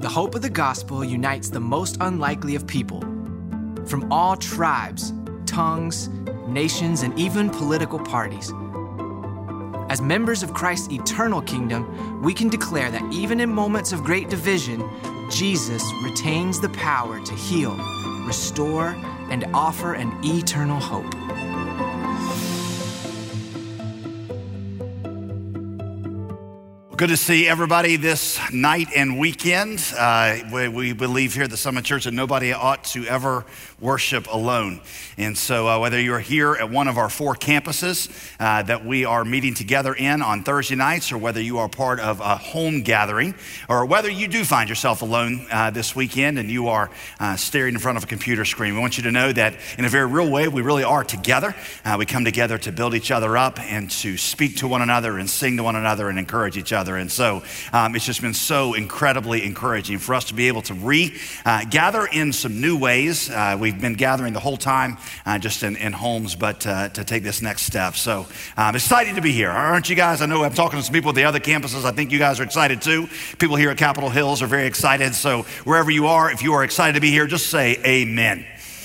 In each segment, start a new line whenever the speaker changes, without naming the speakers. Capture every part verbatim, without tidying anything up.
hope of the gospel unites the most unlikely of people from all tribes, tongues, nations, and even political parties. As members of Christ's eternal kingdom, we can declare that even in moments of great division, Jesus retains the power to heal, restore, and offer an eternal hope.
Good to see everybody this night and weekend. Uh, we, we believe here at the Summit Church that nobody ought to ever worship alone. And so uh, whether you're here at one of our four campuses uh, that we are meeting together in on Thursday nights, or whether you are part of a home gathering, or whether you do find yourself alone uh, this weekend and you are uh, staring in front of a computer screen, we want you to know that in a very real way, we really are together. Uh, we come together to build each other up and to speak to one another and sing to one another and encourage each other. And so um, it's just been so incredibly encouraging for us to be able to re-gather uh, in some new ways. Uh, we've been gathering the whole time uh, just in, in homes, but uh, to take this next step. So I'm um, excited to be here. Aren't you guys? I know I'm talking to some people at the other campuses. I think you guys are excited too. People here at Capitol Hills are very excited. So wherever you are, if you are excited to be here, just say amen.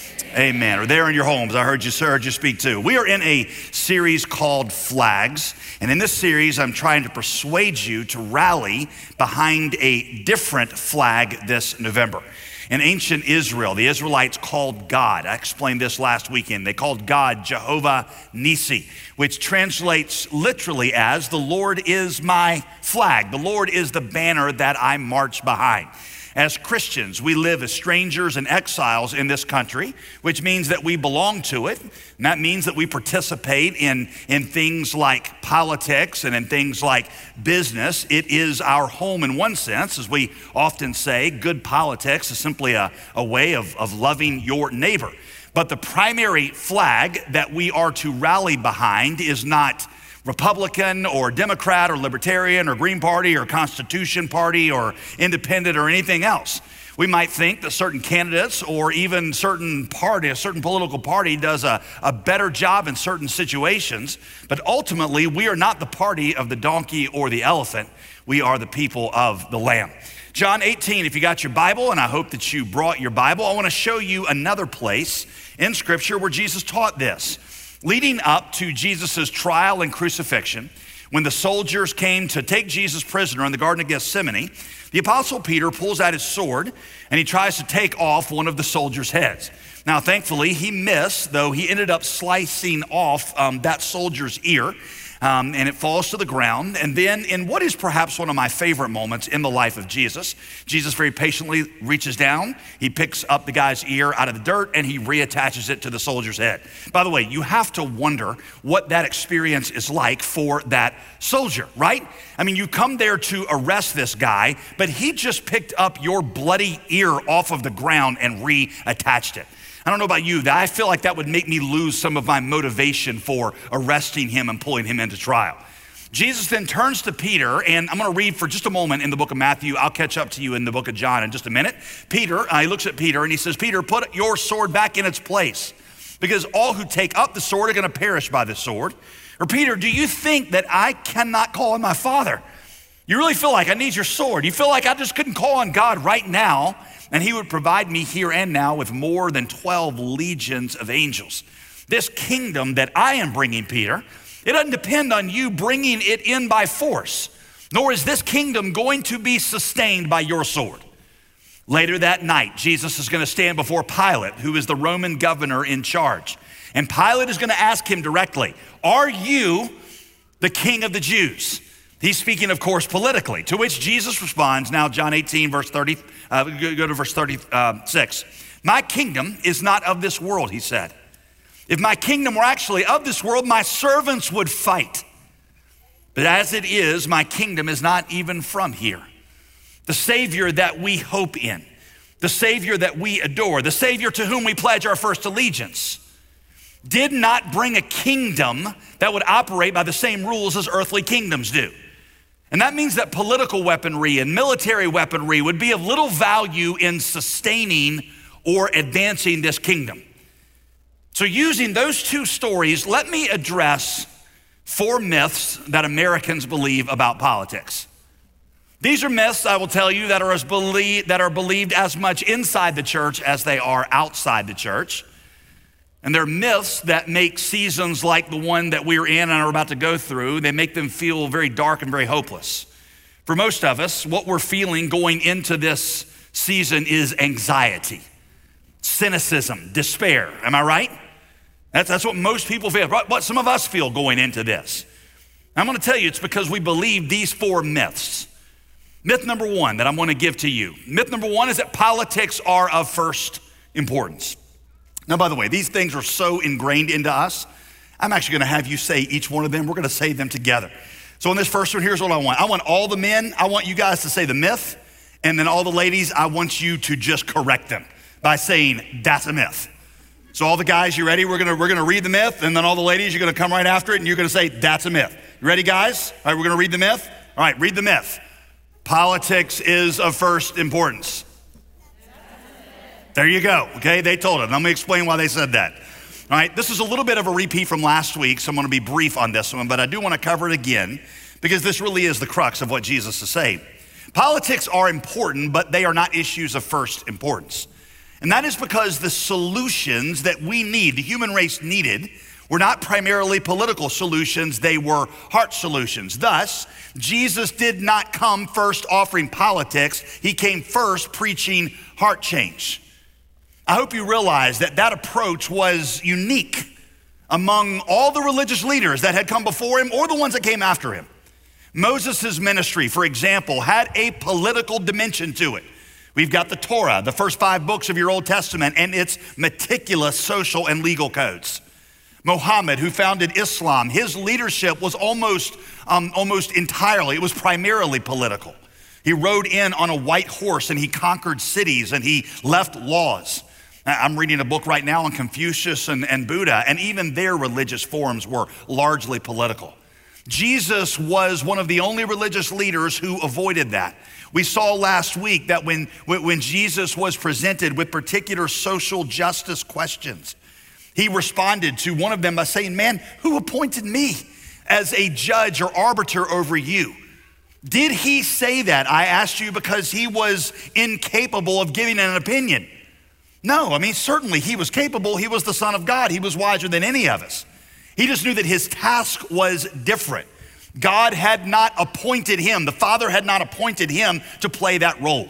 Amen. Or there in your homes, I heard you, sir, heard you speak too. We are in a series called Flags. And in this series, I'm trying to persuade you to rally behind a different flag this November. In ancient Israel, the Israelites called God, I explained this last weekend, they called God Jehovah Nissi, which translates literally as the Lord is my flag. The Lord is the banner that I march behind. As Christians, we live as strangers and exiles in this country, which means that we belong to it. And that means that we participate in, in things like politics and in things like business. It is our home in one sense. As we often say, good politics is simply a, a way of, of loving your neighbor. But the primary flag that we are to rally behind is not Republican or Democrat or Libertarian or Green Party or Constitution Party or Independent or anything else. We might think that certain candidates or even certain party, a certain political party does a, a better job in certain situations, but ultimately we are not the party of the donkey or the elephant. We are the people of the Lamb. John eighteen, if you got your Bible, and I hope that you brought your Bible, I want to show you another place in Scripture where Jesus taught this. Leading up to Jesus' trial and crucifixion, when the soldiers came to take Jesus prisoner in the Garden of Gethsemane, the Apostle Peter pulls out his sword and he tries to take off one of the soldiers' heads. Now, thankfully, he missed, though he ended up slicing off um, that soldier's ear. Um, and it falls to the ground. And then in what is perhaps one of my favorite moments in the life of Jesus, Jesus very patiently reaches down, he picks up the guy's ear out of the dirt and he reattaches it to the soldier's head. By the way, you have to wonder what that experience is like for that soldier, right? I mean, you come there to arrest this guy, but he just picked up your bloody ear off of the ground and reattached it. I don't know about you, that I feel like that would make me lose some of my motivation for arresting him and pulling him into trial. Jesus then turns to Peter, and I'm gonna read for just a moment in the book of Matthew. I'll catch up to you in the book of John in just a minute. Peter, uh, he looks at Peter and he says, Peter, put your sword back in its place, because all who take up the sword are gonna perish by the sword. Or Peter, do you think that I cannot call on my Father? You really feel like I need your sword? You feel like I just couldn't call on God right now and he would provide me here and now with more than twelve legions of angels? This kingdom that I am bringing, Peter, it doesn't depend on you bringing it in by force, nor is this kingdom going to be sustained by your sword. Later that night, Jesus is gonna stand before Pilate, who is the Roman governor in charge. And Pilate is gonna ask him directly, are you the king of the Jews? He's speaking, of course, politically, to which Jesus responds, now John eighteen, verse thirty, uh, go to verse thirty-six. My kingdom is not of this world, he said. If my kingdom were actually of this world, my servants would fight. But as it is, my kingdom is not even from here. The Savior that we hope in, the Savior that we adore, the Savior to whom we pledge our first allegiance, did not bring a kingdom that would operate by the same rules as earthly kingdoms do. And that means that political weaponry and military weaponry would be of little value in sustaining or advancing this kingdom. So using those two stories, let me address four myths that Americans believe about politics. These are myths, I will tell you, that are, as believed, that are believed as much inside the church as they are outside the church. And they're myths that make seasons like the one that we're in and are about to go through, they make them feel very dark and very hopeless. For most of us, what we're feeling going into this season is anxiety, cynicism, despair. Am I right? That's, that's what most people feel, what some of us feel going into this. I'm gonna tell you, it's because we believe these four myths. Myth number one that I'm gonna give to you. Myth number one is that politics are of first importance. Now, by the way, these things are so ingrained into us, I'm actually gonna have you say each one of them. We're gonna say them together. So in this first one, here's what I want. I want all the men, I want you guys to say the myth, and then all the ladies, I want you to just correct them by saying, that's a myth. So all the guys, you ready? We're gonna, we're gonna read the myth, and then all the ladies, you're gonna come right after it, and you're gonna say, that's a myth. You ready, guys? All right, we're gonna read the myth. All right, read the myth. Politics is of first importance. There you go, okay? They told it. Let me explain why they said that. All right, this is a little bit of a repeat from last week, so I'm gonna be brief on this one, but I do wanna cover it again because this really is the crux of what Jesus is saying. Politics are important, but they are not issues of first importance. And that is because the solutions that we need, the human race needed, were not primarily political solutions, they were heart solutions. Thus, Jesus did not come first offering politics, he came first preaching heart change. I hope you realize that that approach was unique among all the religious leaders that had come before him or the ones that came after him. Moses' ministry, for example, had a political dimension to it. We've got the Torah, the first five books of your Old Testament, and its meticulous social and legal codes. Muhammad, who founded Islam, his leadership was almost, um, almost entirely, it was primarily political. He rode in on a white horse and he conquered cities and he left laws. I'm reading a book right now on Confucius and, and Buddha, and even their religious forms were largely political. Jesus was one of the only religious leaders who avoided that. We saw last week that when, when Jesus was presented with particular social justice questions, he responded to one of them by saying, man, who appointed me as a judge or arbiter over you? Did he say that, I asked you, because he was incapable of giving an opinion? No, I mean, certainly he was capable. He was the Son of God. He was wiser than any of us. He just knew that his task was different. God had not appointed him. The Father had not appointed him to play that role.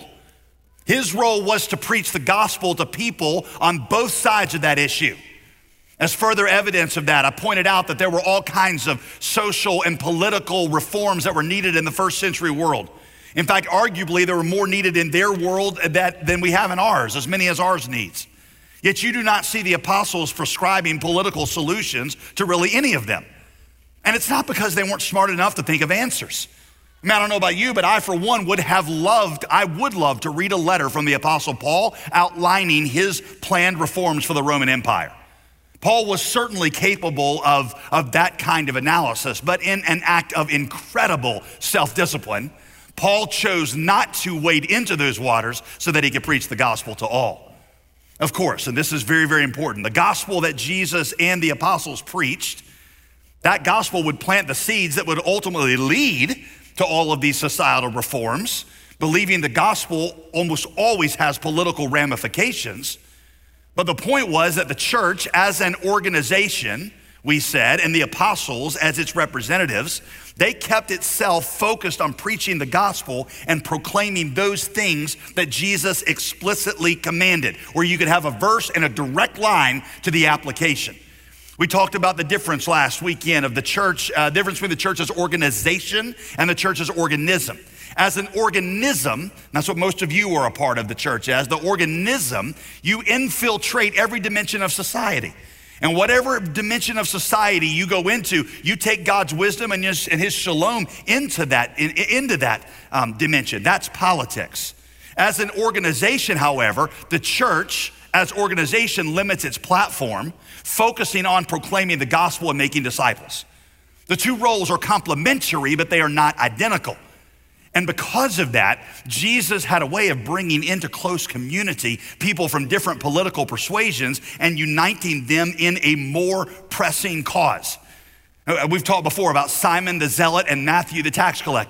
His role was to preach the gospel to people on both sides of that issue. As further evidence of that, I pointed out that there were all kinds of social and political reforms that were needed in the first century world. In fact, arguably, there were more needed in their world that, than we have in ours, as many as ours needs. Yet you do not see the apostles prescribing political solutions to really any of them. And it's not because they weren't smart enough to think of answers. I mean, I don't know about you, but I, for one, would have loved, I would love to read a letter from the Apostle Paul outlining his planned reforms for the Roman Empire. Paul was certainly capable of, of that kind of analysis, but in an act of incredible self-discipline, Paul chose not to wade into those waters so that he could preach the gospel to all. Of course, and this is very, very important, the gospel that Jesus and the apostles preached, that gospel would plant the seeds that would ultimately lead to all of these societal reforms. Believing the gospel almost always has political ramifications. But the point was that the church as an organization, we said, and the apostles as its representatives, they kept itself focused on preaching the gospel and proclaiming those things that Jesus explicitly commanded, where you could have a verse and a direct line to the application. We talked about the difference last weekend of the church, uh, difference between the church's organization and the church's organism. As an organism, that's what most of you are a part of the church as, the organism, you infiltrate every dimension of society. And whatever dimension of society you go into, you take God's wisdom and his, and his shalom into that, in, into that um, dimension. That's politics. As an organization, however, the church as organization limits its platform, focusing on proclaiming the gospel and making disciples. The two roles are complementary, but they are not identical. And because of that, Jesus had a way of bringing into close community people from different political persuasions and uniting them in a more pressing cause. We've talked before about Simon the Zealot and Matthew the tax collector.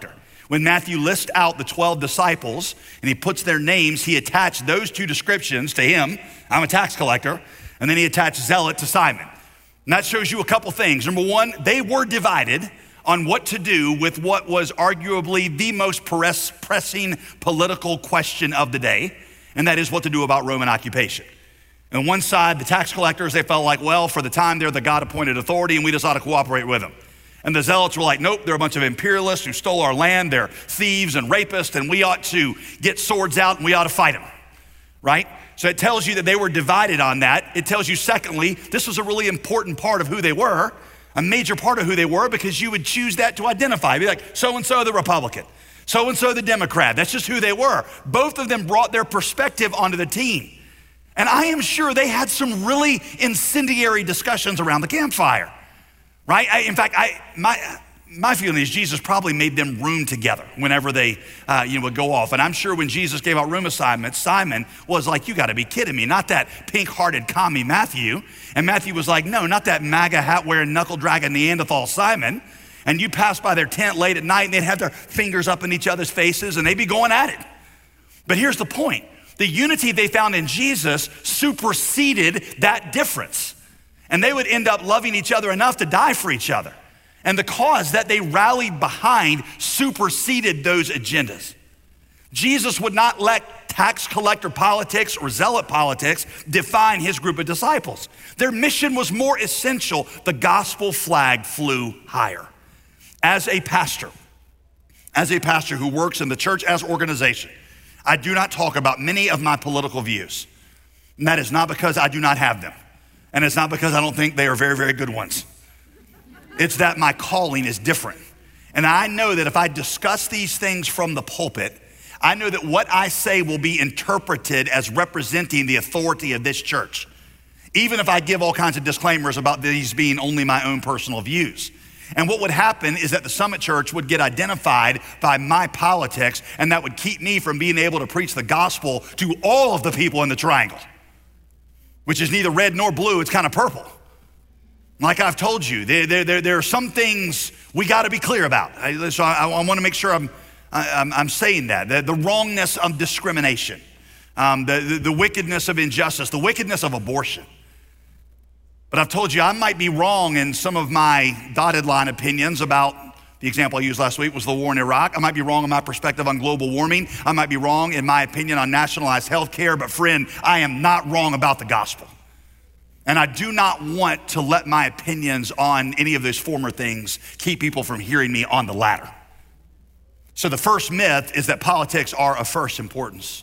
When Matthew lists out the twelve disciples and he puts their names, he attached those two descriptions to him. I'm a tax collector. And then he attached zealot to Simon. And that shows you a couple things. Number one, they were divided on what to do with what was arguably the most press, pressing political question of the day, and that is what to do about Roman occupation. On one side, the tax collectors, they felt like, well, for the time, they're the God-appointed authority, and we just ought to cooperate with them. And the zealots were like, nope, they're a bunch of imperialists who stole our land, they're thieves and rapists, and we ought to get swords out and we ought to fight them, right? So it tells you that they were divided on that. It tells you, secondly, this was a really important part of who they were, a major part of who they were, because you would choose that to identify. Be like, so-and-so the Republican, so-and-so the Democrat. That's just who they were. Both of them brought their perspective onto the team. And I am sure they had some really incendiary discussions around the campfire, right? I, in fact, I my my feeling is Jesus probably made them room together whenever they uh, you know, would go off. And I'm sure when Jesus gave out room assignments, Simon was like, you gotta be kidding me, not that pink-hearted commie Matthew. And Matthew was like, no, not that MAGA hat-wearing, knuckle-dragging Neanderthal Simon. And you pass by their tent late at night and they'd have their fingers up in each other's faces and they'd be going at it. But here's the point. The unity they found in Jesus superseded that difference. And they would end up loving each other enough to die for each other. And the cause that they rallied behind superseded those agendas. Jesus would not let tax collector politics or zealot politics define his group of disciples. Their mission was more essential. The gospel flag flew higher. As a pastor, as a pastor who works in the church as organization, I do not talk about many of my political views. And that is not because I do not have them. And it's not because I don't think they are very, very good ones. It's that my calling is different. And I know that if I discuss these things from the pulpit, I know that what I say will be interpreted as representing the authority of this church, even if I give all kinds of disclaimers about these being only my own personal views. And what would happen is that the Summit Church would get identified by my politics, and that would keep me from being able to preach the gospel to all of the people in the triangle, which is neither red nor blue, it's kind of purple. Like I've told you, there, there, there, there are some things we gotta be clear about. I, so I, I wanna make sure I'm, I, I'm, I'm saying that. The, the wrongness of discrimination, um, the, the, the wickedness of injustice, the wickedness of abortion. But I've told you I might be wrong in some of my dotted line opinions about, the example I used last week was the war in Iraq. I might be wrong in my perspective on global warming. I might be wrong in my opinion on nationalized health care, but friend, I am not wrong about the gospel. And I do not want to let my opinions on any of those former things keep people from hearing me on the latter. So the first myth is that politics are of first importance.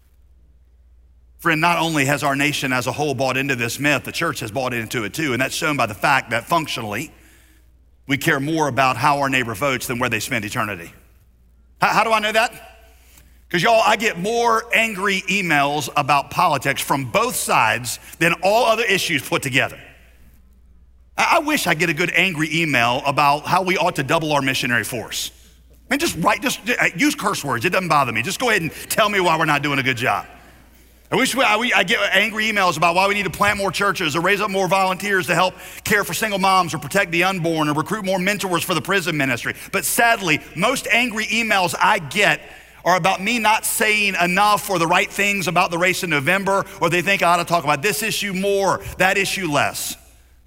Friend, not only has our nation as a whole bought into this myth, the church has bought into it too, and that's shown by the fact that functionally, we care more about how our neighbor votes than where they spend eternity. How, how do I know that? Because y'all, I get more angry emails about politics from both sides than all other issues put together. I, I wish I get a good angry email about how we ought to double our missionary force. I mean, just write, just use curse words, it doesn't bother me. Just go ahead and tell me why we're not doing a good job. I wish we, I, I get angry emails about why we need to plant more churches or raise up more volunteers to help care for single moms or protect the unborn or recruit more mentors for the prison ministry. But sadly, most angry emails I get are about me not saying enough or the right things about the race in November, or they think I ought to talk about this issue more, that issue less.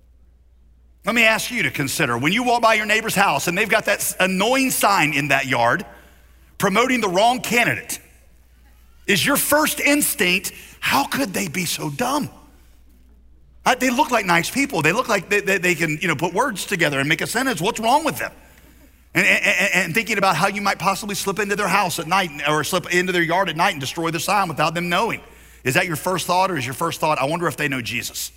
Let me ask you to consider, when you walk by your neighbor's house and they've got that annoying sign in that yard promoting the wrong candidate, is your first instinct, how could they be so dumb? Uh, they look like nice people. They look like they, they, they can, you know, put words together and make a sentence. What's wrong with them? And, and, and thinking about how you might possibly slip into their house at night or slip into their yard at night and destroy their sign without them knowing. Is that your first thought, or is your first thought, I wonder if they know Jesus?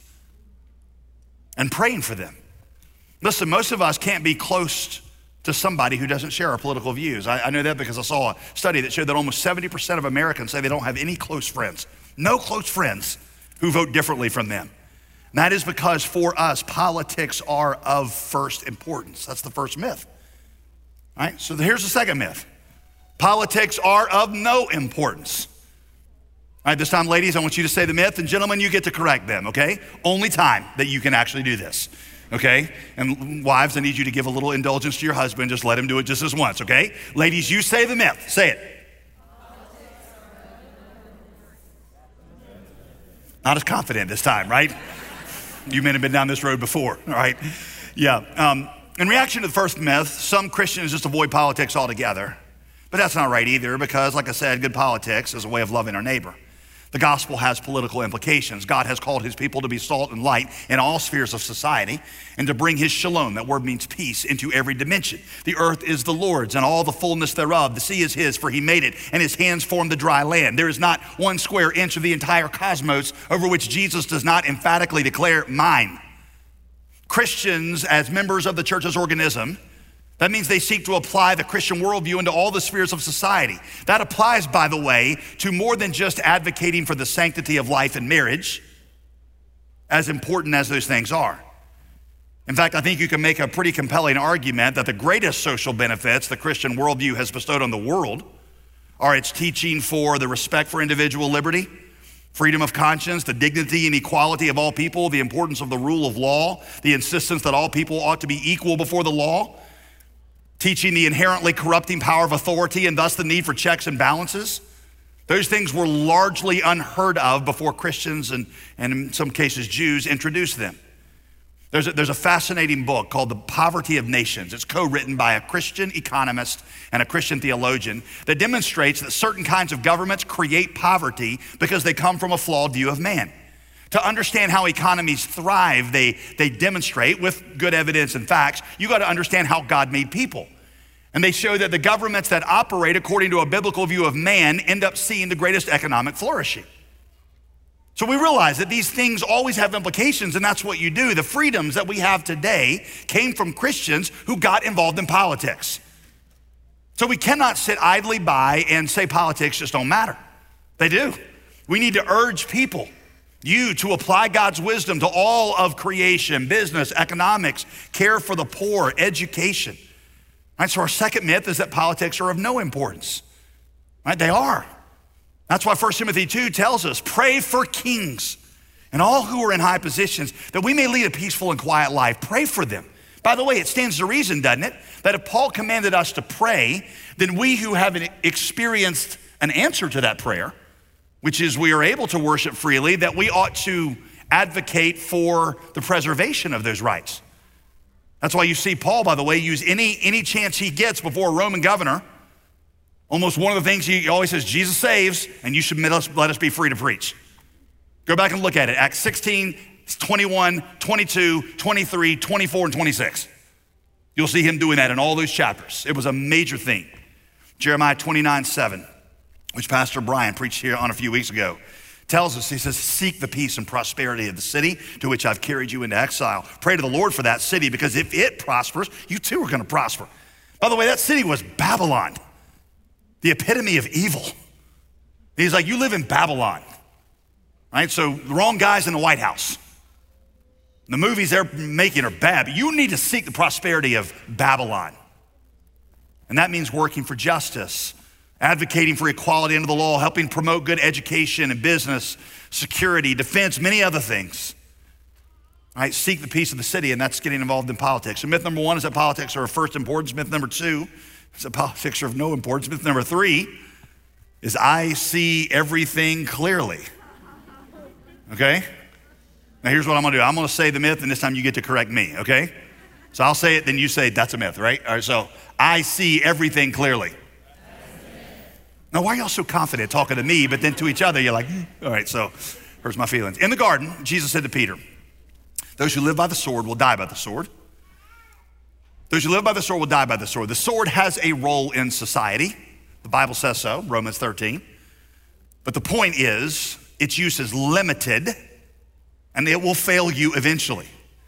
And praying for them. Listen, most of us can't be close to somebody who doesn't share our political views. I, I know that because I saw a study that showed that almost seventy percent of Americans say they don't have any close friends, no close friends who vote differently from them. And that is because for us, politics are of first importance. That's the first myth. All right, so here's the second myth. Politics are of no importance. All right, this time, ladies, I want you to say the myth, and gentlemen, you get to correct them, okay? Only time that you can actually do this. okay? And wives, I need you to give a little indulgence to your husband. Just let him do it just this once, okay? Ladies, you say the myth. Say it. Not as confident this time, right? You men have been down this road before, all right? Yeah. Um, in reaction to the first myth, some Christians just avoid politics altogether. But that's not right either, because like I said, good politics is a way of loving our neighbor. The gospel has political implications. God has called his people to be salt and light in all spheres of society and to bring his shalom, that word means peace, into every dimension. The earth is the Lord's and all the fullness thereof. The sea is his, for he made it, and his hands formed the dry land. There is not one square inch of the entire cosmos over which Jesus does not emphatically declare mine. Christians, as members of the church's organism, that means they seek to apply the Christian worldview into all the spheres of society. That applies, by the way, to more than just advocating for the sanctity of life and marriage, as important as those things are. In fact, I think you can make a pretty compelling argument that the greatest social benefits the Christian worldview has bestowed on the world are its teaching for the respect for individual liberty, freedom of conscience, the dignity and equality of all people, the importance of the rule of law, the insistence that all people ought to be equal before the law, teaching the inherently corrupting power of authority and thus the need for checks and balances. Those things were largely unheard of before Christians and, and in some cases Jews introduced them. There's a, there's a fascinating book called The Poverty of Nations. It's co-written by a Christian economist and a Christian theologian that demonstrates that certain kinds of governments create poverty because they come from a flawed view of man. To understand how economies thrive, they, they demonstrate with good evidence and facts, you got to understand how God made people. And they show that the governments that operate according to a biblical view of man end up seeing the greatest economic flourishing. So we realize that these things always have implications, and that's what you do. The freedoms that we have today came from Christians who got involved in politics. So we cannot sit idly by and say politics just don't matter. They do. We need to urge people, you, to apply God's wisdom to all of creation, business, economics, care for the poor, education. Right, so our second myth is that politics are of no importance. Right, they are. That's why First Timothy two tells us, pray for kings and all who are in high positions, that we may lead a peaceful and quiet life. Pray for them. By the way, it stands to reason, doesn't it, that if Paul commanded us to pray, then we who have experienced an answer to that prayer, which is we are able to worship freely, that we ought to advocate for the preservation of those rights. That's why you see Paul, by the way, use any, any chance he gets before a Roman governor. Almost one of the things he always says, Jesus saves, and you should let us, let us be free to preach. Go back and look at it. Acts sixteen, twenty-one, twenty-two, twenty-three, twenty-four, and twenty-six. You'll see him doing that in all those chapters. It was a major theme. Jeremiah twenty-nine, seven. Which Pastor Brian preached here on a few weeks ago, tells us, he says, seek the peace and prosperity of the city to which I've carried you into exile. Pray to the Lord for that city, because if it prospers, you too are gonna prosper. By the way, that city was Babylon, the epitome of evil. He's like, you live in Babylon, right? So the wrong guys in the White House. The movies they're making are bad, but you need to seek the prosperity of Babylon. And that means working for justice, advocating for equality under the law, helping promote good education and business, security, defense, many other things. All right, seek the peace of the city, and that's getting involved in politics. So myth number one is that politics are of first importance. Myth number two is that politics are of no importance. Myth number three is I see everything clearly. Okay? Now here's what I'm gonna do. I'm gonna say the myth, and this time you get to correct me, okay? So I'll say it, then you say that's a myth, right? All right, so I see everything clearly. Now, why are y'all so confident talking to me, but then to each other, you're like, mm. All right, so hurts my feelings. In the garden, Jesus said to Peter, those who live by the sword will die by the sword. Those who live by the sword will die by the sword. The sword has a role in society. The Bible says so, Romans thirteen. But the point is, its use is limited, and it will fail you eventually.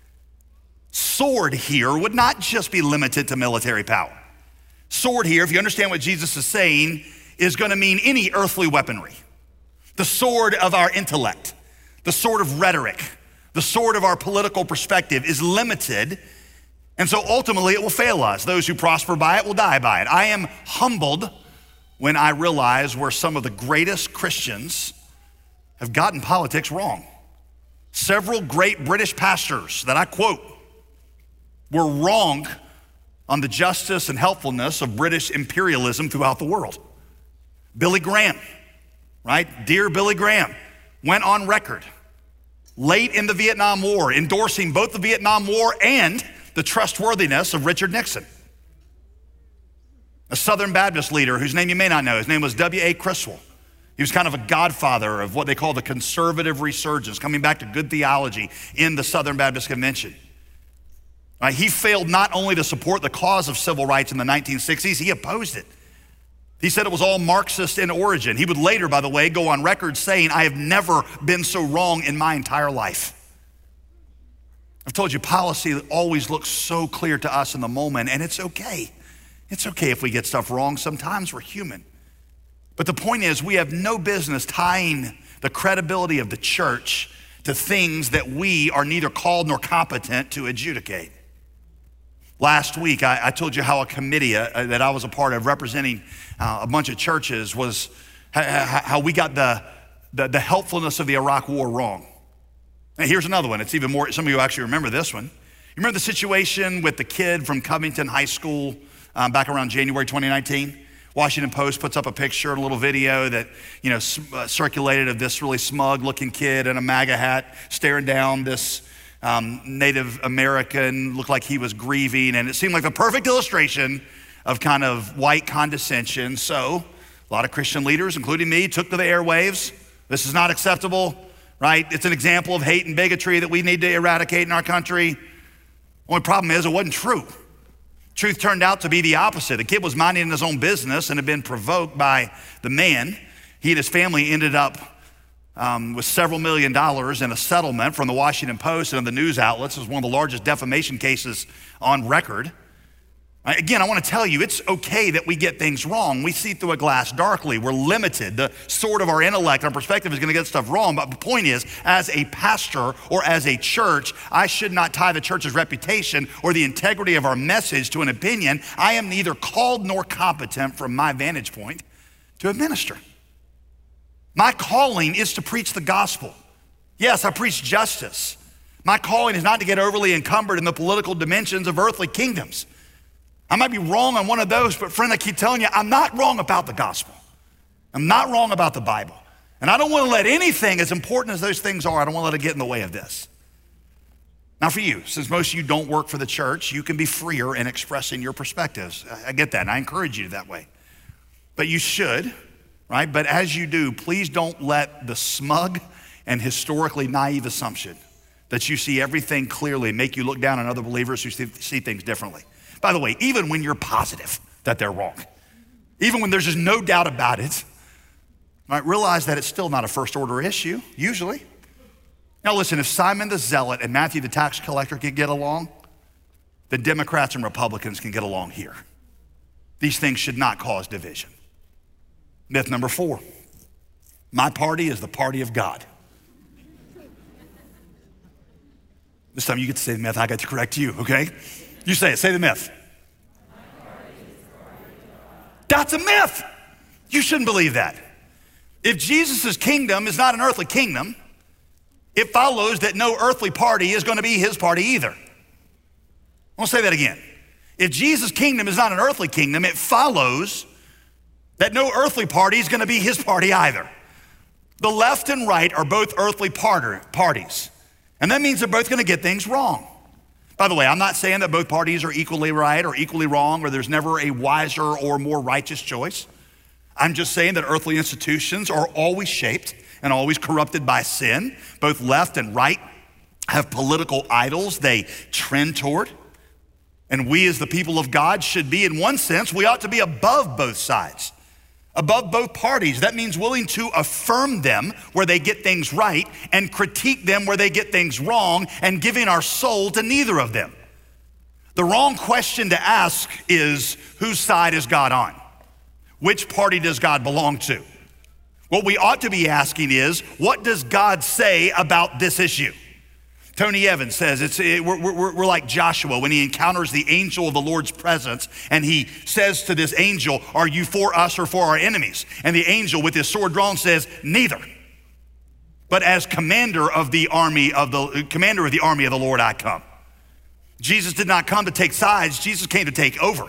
Sword here would not just be limited to military power. Sword here, if you understand what Jesus is saying, is gonna mean any earthly weaponry. The sword of our intellect, the sword of rhetoric, the sword of our political perspective is limited, and so ultimately it will fail us. Those who prosper by it will die by it. I am humbled when I realize where some of the greatest Christians have gotten politics wrong. Several great British pastors that I quote were wrong on the justice and helpfulness of British imperialism throughout the world. Billy Graham, right? Dear Billy Graham, went on record late in the Vietnam War endorsing both the Vietnam War and the trustworthiness of Richard Nixon. A Southern Baptist leader whose name you may not know, his name was W A Criswell. He was kind of a godfather of what they call the conservative resurgence, coming back to good theology in the Southern Baptist Convention. Right, he failed not only to support the cause of civil rights in the nineteen sixties, he opposed it. He said it was all Marxist in origin. He would later, by the way, go on record saying, I have never been so wrong in my entire life. I've told you, policy always looks so clear to us in the moment, and it's okay. It's okay if we get stuff wrong. Sometimes we're human. But the point is, we have no business tying the credibility of the church to things that we are neither called nor competent to adjudicate. Last week, I, I told you how a committee uh, that I was a part of representing uh, a bunch of churches was ha- how we got the, the, the helpfulness of the Iraq War wrong. And here's another one. It's even more, some of you actually remember this one. You remember the situation with the kid from Covington High School um, back around January twenty nineteen? Washington Post puts up a picture, a little video that, you know, uh, circulated of this really smug looking kid in a MAGA hat staring down this um, Native American, looked like he was grieving, and it seemed like the perfect illustration of kind of white condescension. So a lot of Christian leaders, including me, took to the airwaves. This is not acceptable, right? It's an example of hate and bigotry that we need to eradicate in our country. Only problem is it wasn't true. Truth turned out to be the opposite. The kid was minding his own business and had been provoked by the man. He and his family ended up um, with several million dollars in a settlement from the Washington Post and the news outlets. It was one of the largest defamation cases on record. Again, I want to tell you, it's okay that we get things wrong. We see through a glass darkly. We're limited. The sword of our intellect, our perspective is going to get stuff wrong. But the point is, as a pastor or as a church, I should not tie the church's reputation or the integrity of our message to an opinion. I am neither called nor competent from my vantage point to administer. My calling is to preach the gospel. Yes, I preach justice. My calling is not to get overly encumbered in the political dimensions of earthly kingdoms. I might be wrong on one of those, but friend, I keep telling you, I'm not wrong about the gospel. I'm not wrong about the Bible. And I don't want to let anything, as important as those things are, I don't want to let it get in the way of this. Now for you, since most of you don't work for the church, you can be freer in expressing your perspectives. I get that, and I encourage you that way. But you should, right? But as you do, please don't let the smug and historically naive assumption that you see everything clearly make you look down on other believers who see, see things differently. By the way, even when you're positive that they're wrong, even when there's just no doubt about it, right, realize that it's still not a first order issue, usually. Now listen, if Simon the Zealot and Matthew the tax collector can get along, then Democrats and Republicans can get along here. These things should not cause division. Myth number four, my party is the party of God. This time you get to say the myth, I got to correct you, okay? You say it, say the myth. That's a myth. You shouldn't believe that. If Jesus' kingdom is not an earthly kingdom, it follows that no earthly party is going to be his party either. I'll say that again. If Jesus' kingdom is not an earthly kingdom, it follows that no earthly party is going to be his party either. The left and right are both earthly parties, and that means they're both going to get things wrong. By the way, I'm not saying that both parties are equally right or equally wrong, or there's never a wiser or more righteous choice. I'm just saying that earthly institutions are always shaped and always corrupted by sin. Both left and right have political idols they trend toward. And we as the people of God should be, in one sense, we ought to be above both sides, above both parties. That means willing to affirm them where they get things right and critique them where they get things wrong, and giving our soul to neither of them. The wrong question to ask is, whose side is God on? Which party does God belong to? What we ought to be asking is, what does God say about this issue? Tony Evans says it's it, we're, we're, we're like Joshua when he encounters the angel of the Lord's presence, and he says to this angel, are you for us or for our enemies? And the angel with his sword drawn says, neither. But as commander of the army of the commander of the army of the Lord I come. Jesus did not come to take sides. Jesus came to take over.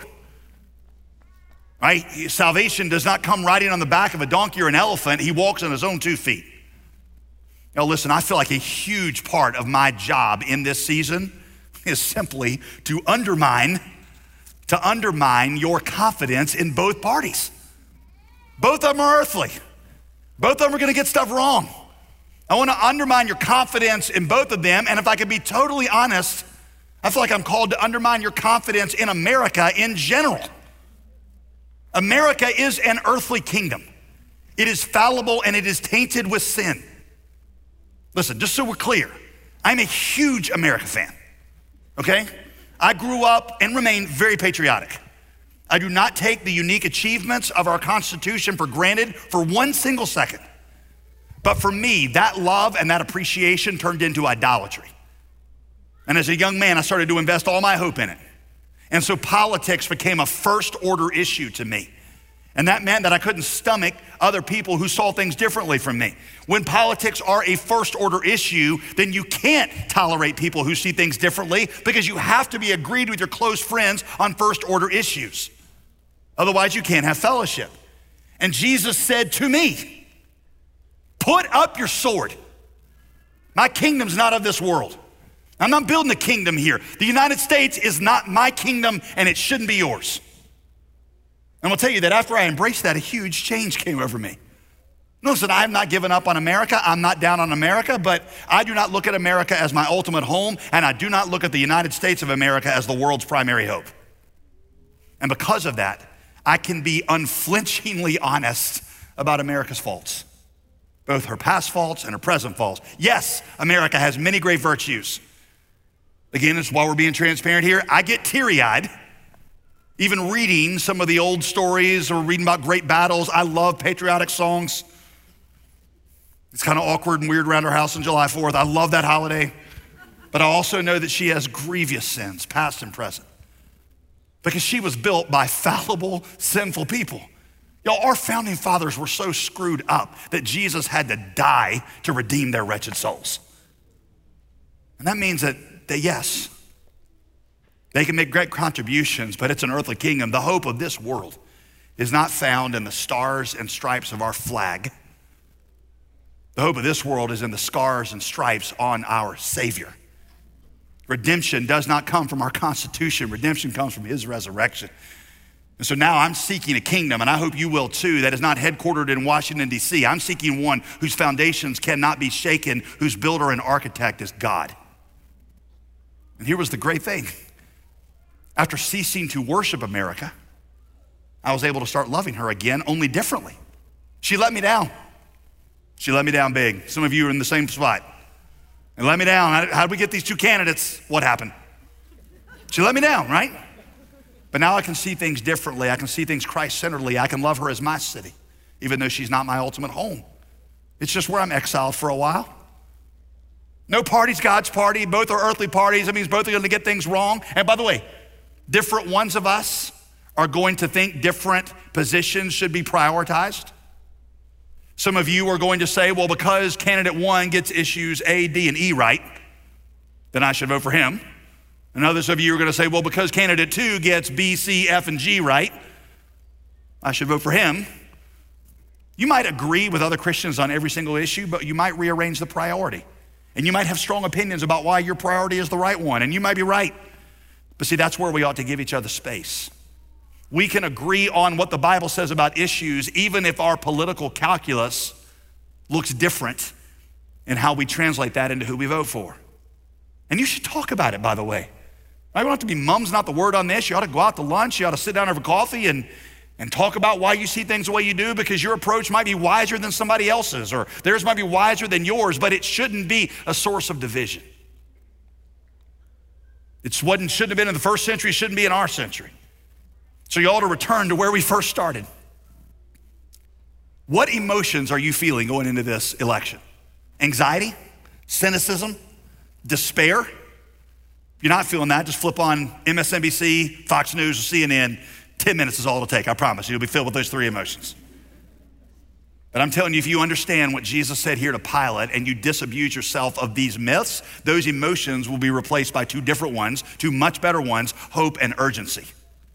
Right? Salvation does not come riding on the back of a donkey or an elephant. He walks on his own two feet. Now listen, I feel like a huge part of my job in this season is simply to undermine, to undermine your confidence in both parties. Both of them are earthly. Both of them are gonna get stuff wrong. I wanna undermine your confidence in both of them, and if I could be totally honest, I feel like I'm called to undermine your confidence in America in general. America is an earthly kingdom. It is fallible and it is tainted with sin. Listen, just so we're clear, I'm a huge America fan, okay? I grew up and remain very patriotic. I do not take the unique achievements of our Constitution for granted for one single second. But for me, that love and that appreciation turned into idolatry. And as a young man, I started to invest all my hope in it. And so politics became a first order issue to me. And that meant that I couldn't stomach other people who saw things differently from me. When politics are a first order issue, then you can't tolerate people who see things differently because you have to be agreed with your close friends on first order issues. Otherwise, you can't have fellowship. And Jesus said to me, put up your sword. My kingdom's not of this world. I'm not building a kingdom here. The United States is not my kingdom and it shouldn't be yours. And I'll tell you that after I embraced that, a huge change came over me. Listen, I have not given up on America. I'm not down on America, but I do not look at America as my ultimate home, and I do not look at the United States of America as the world's primary hope. And because of that, I can be unflinchingly honest about America's faults, both her past faults and her present faults. Yes, America has many great virtues. Again, it's while we're being transparent here, I get teary-eyed even reading some of the old stories or reading about great battles. I love patriotic songs. It's kind of awkward and weird around her house on July fourth. I love that holiday. But I also know that she has grievous sins, past and present, because she was built by fallible, sinful people. Y'all, our founding fathers were so screwed up that Jesus had to die to redeem their wretched souls. And that means that, that yes, they can make great contributions, but it's an earthly kingdom. The hope of this world is not found in the stars and stripes of our flag. The hope of this world is in the scars and stripes on our Savior. Redemption does not come from our Constitution. Redemption comes from his resurrection. And so now I'm seeking a kingdom, and I hope you will too, that is not headquartered in Washington, D C. I'm seeking one whose foundations cannot be shaken, whose builder and architect is God. And here was the great thing. After ceasing to worship America, I was able to start loving her again, only differently. She let me down. She let me down big. Some of you are in the same spot. And let me down. How, how did we get these two candidates? What happened? She let me down, right? But now I can see things differently. I can see things Christ-centeredly. I can love her as my city, even though she's not my ultimate home. It's just where I'm exiled for a while. No party's God's party. Both are earthly parties. That means both are going to get things wrong. And by the way, different ones of us are going to think different positions should be prioritized. Some of you are going to say, well, because candidate one gets issues A, D, and E right, then I should vote for him. And others of you are going to say, well, because candidate two gets B, C, F, and G right, I should vote for him. You might agree with other Christians on every single issue, but you might rearrange the priority. And you might have strong opinions about why your priority is the right one, and you might be right. But see, that's where we ought to give each other space. We can agree on what the Bible says about issues, even if our political calculus looks different in how we translate that into who we vote for. And you should talk about it, by the way. I don't have to be mum's not the word on this. You ought to go out to lunch. You ought to sit down over coffee and, and talk about why you see things the way you do, because your approach might be wiser than somebody else's, or theirs might be wiser than yours, but it shouldn't be a source of division. It's what it shouldn't have been in the first century, shouldn't be in our century. So you ought to return to where we first started. What emotions are you feeling going into this election? Anxiety? Cynicism? Despair? If you're not feeling that, just flip on M S N B C, Fox News, or C N N. ten minutes is all it'll take, I promise. You'll be filled with those three emotions. But I'm telling you, if you understand what Jesus said here to Pilate and you disabuse yourself of these myths, those emotions will be replaced by two different ones, two much better ones, hope and urgency.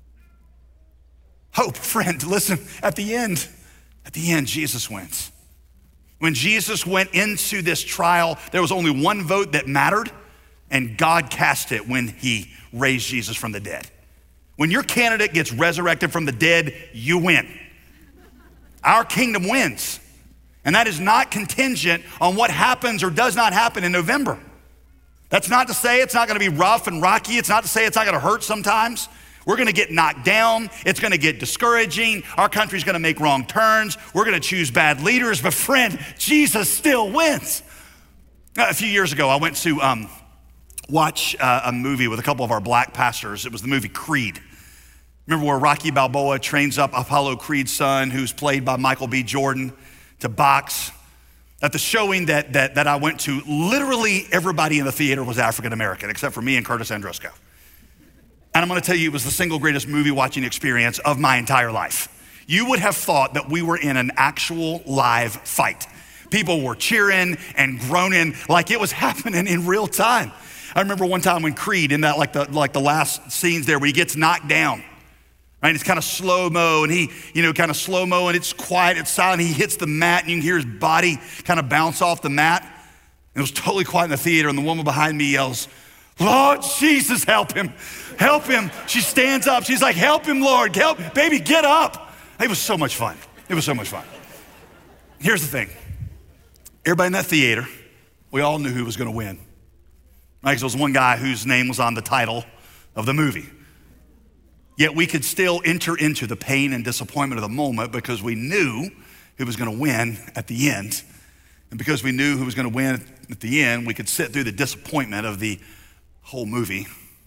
Hope, friend, listen, at the end, at the end, Jesus wins. When Jesus went into this trial, there was only one vote that mattered, and God cast it when he raised Jesus from the dead. When your candidate gets resurrected from the dead, you win. Our kingdom wins. And that is not contingent on what happens or does not happen in November. That's not to say it's not gonna be rough and rocky. It's not to say it's not gonna hurt sometimes. We're gonna get knocked down. It's gonna get discouraging. Our country's gonna make wrong turns. We're gonna choose bad leaders, but friend, Jesus still wins. A few years ago, I went to um, watch uh, a movie with a couple of our black pastors. It was the movie Creed. Remember where Rocky Balboa trains up Apollo Creed's son, who's played by Michael B. Jordan, to box? At the showing that, that, that I went to, literally everybody in the theater was African American, except for me and Curtis Andrusco. And I'm gonna tell you, it was the single greatest movie watching experience of my entire life. You would have thought that we were in an actual live fight. People were cheering and groaning like it was happening in real time. I remember one time when Creed, in that like the, like the last scenes there, where he gets knocked down, right? It's kind of slow-mo, and he, you know, kind of slow-mo, and it's quiet, it's silent. He hits the mat, and you can hear his body kind of bounce off the mat. And it was totally quiet in the theater, and the woman behind me yells, "Lord Jesus, help him, help him." She stands up, she's like, "Help him, Lord, help, baby, get up." It was so much fun. It was so much fun. Here's the thing. Everybody in that theater, we all knew who was gonna win. Right, because there was one guy whose name was on the title of the movie. Yet we could still enter into the pain and disappointment of the moment because we knew who was gonna win at the end. And because we knew who was gonna win at the end, we could sit through the disappointment of the whole movie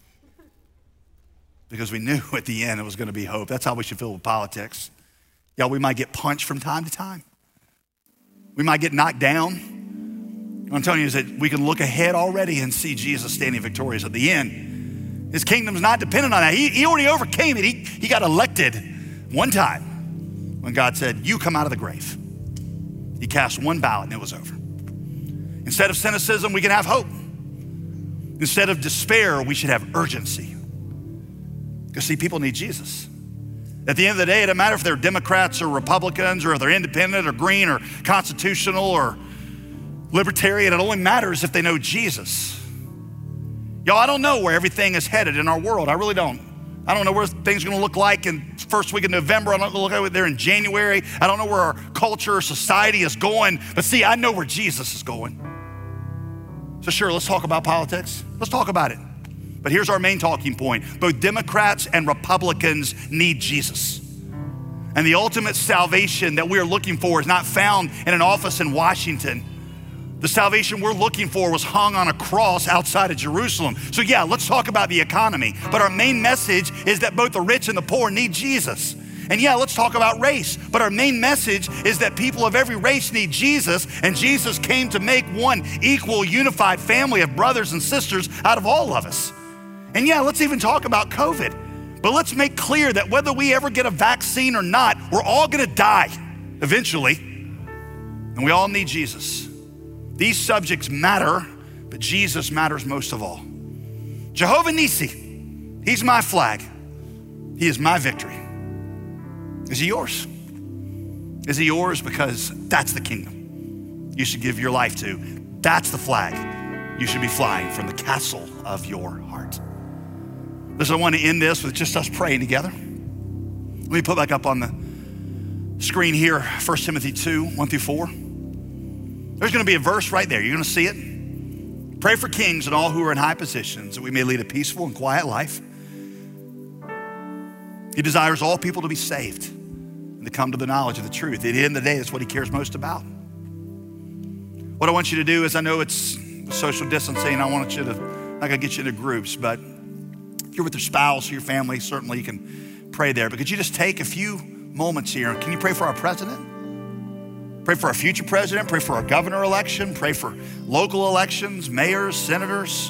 because we knew at the end it was gonna be hope. That's how we should feel with politics. Y'all, we might get punched from time to time. We might get knocked down. What I'm telling you is that we can look ahead already and see Jesus standing victorious at the end. His kingdom's not dependent on that. He, he already overcame it. He, he got elected one time when God said, "You come out of the grave." He cast one ballot and it was over. Instead of cynicism, we can have hope. Instead of despair, we should have urgency. Because see, people need Jesus. At the end of the day, it doesn't matter if they're Democrats or Republicans or if they're independent or green or constitutional or libertarian. It only matters if they know Jesus. Y'all, I don't know where everything is headed in our world. I really don't. I don't know where things are gonna look like in first week of November. I don't know look like there in January. I don't know where our culture or society is going. But see, I know where Jesus is going. So sure, let's talk about politics. Let's talk about it. But here's our main talking point. Both Democrats and Republicans need Jesus. And the ultimate salvation that we're looking for is not found in an office in Washington. The salvation we're looking for was hung on a cross outside of Jerusalem. So yeah, let's talk about the economy. But our main message is that both the rich and the poor need Jesus. And yeah, let's talk about race. But our main message is that people of every race need Jesus, and Jesus came to make one equal, unified family of brothers and sisters out of all of us. And yeah, let's even talk about COVID. But let's make clear that whether we ever get a vaccine or not, we're all gonna die eventually. And we all need Jesus. These subjects matter, but Jesus matters most of all. Jehovah Nissi, he's my flag. He is my victory. Is he yours? Is he yours? Because that's the kingdom you should give your life to. That's the flag you should be flying from the castle of your heart. Listen, I want to end this with just us praying together. Let me put back up on the screen here, First Timothy two, one through four. There's gonna be a verse right there. You're gonna see it. Pray for kings and all who are in high positions, that we may lead a peaceful and quiet life. He desires all people to be saved and to come to the knowledge of the truth. At the end of the day, that's what he cares most about. What I want you to do is, I know it's social distancing. I want you to, I'm not gonna get you into groups, but if you're with your spouse or your family, certainly you can pray there. But could you just take a few moments here? Can you pray for our president? Pray for our future president, pray for our governor election, pray for local elections, mayors, senators.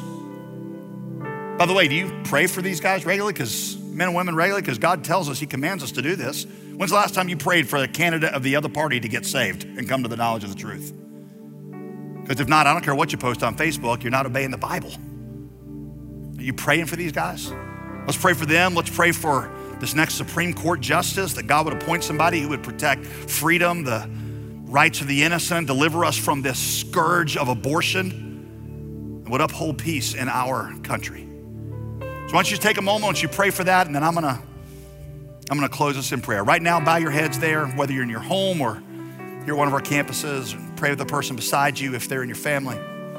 By the way, do you pray for these guys regularly? Because men and women regularly, because God tells us, he commands us to do this. When's the last time you prayed for a candidate of the other party to get saved and come to the knowledge of the truth? Because if not, I don't care what you post on Facebook, you're not obeying the Bible. Are you praying for these guys? Let's pray for them. Let's pray for this next Supreme Court justice, that God would appoint somebody who would protect freedom, the rights of the innocent, deliver us from this scourge of abortion, and would uphold peace in our country. So why don't you take a moment, why don't you pray for that, and then I'm gonna, I'm gonna close us in prayer. Right now, bow your heads there, whether you're in your home or you're at one of our campuses. Pray with the person beside you if they're in your family.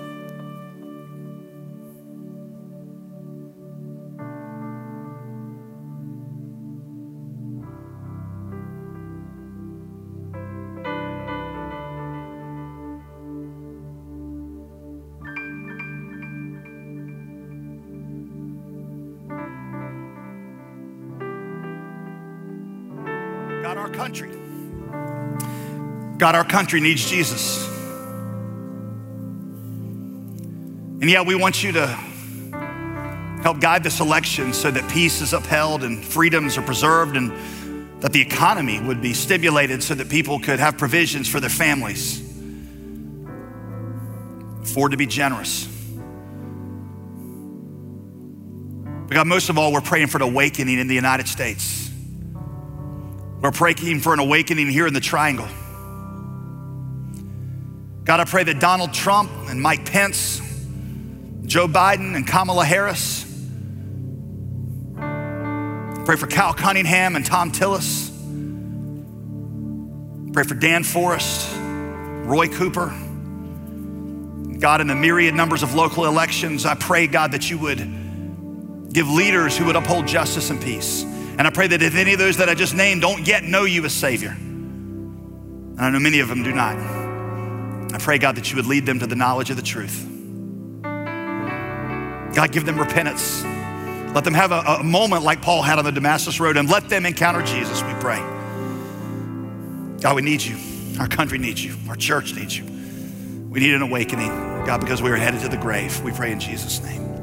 God, our country. God, our country needs Jesus. And yet we want you to help guide this election so that peace is upheld and freedoms are preserved, and that the economy would be stimulated so that people could have provisions for their families, afford to be generous. But God, most of all, we're praying for an awakening in the United States. We're praying for an awakening here in the Triangle. God, I pray that Donald Trump and Mike Pence, Joe Biden and Kamala Harris, pray for Cal Cunningham and Tom Tillis, pray for Dan Forrest, Roy Cooper. God, in the myriad numbers of local elections, I pray, God, that you would give leaders who would uphold justice and peace. And I pray that if any of those that I just named don't yet know you as Savior, and I know many of them do not, I pray, God, that you would lead them to the knowledge of the truth. God, give them repentance. Let them have a, a moment like Paul had on the Damascus Road, and let them encounter Jesus, we pray. God, we need you. Our country needs you. Our church needs you. We need an awakening, God, because we are headed to the grave. We pray in Jesus' name.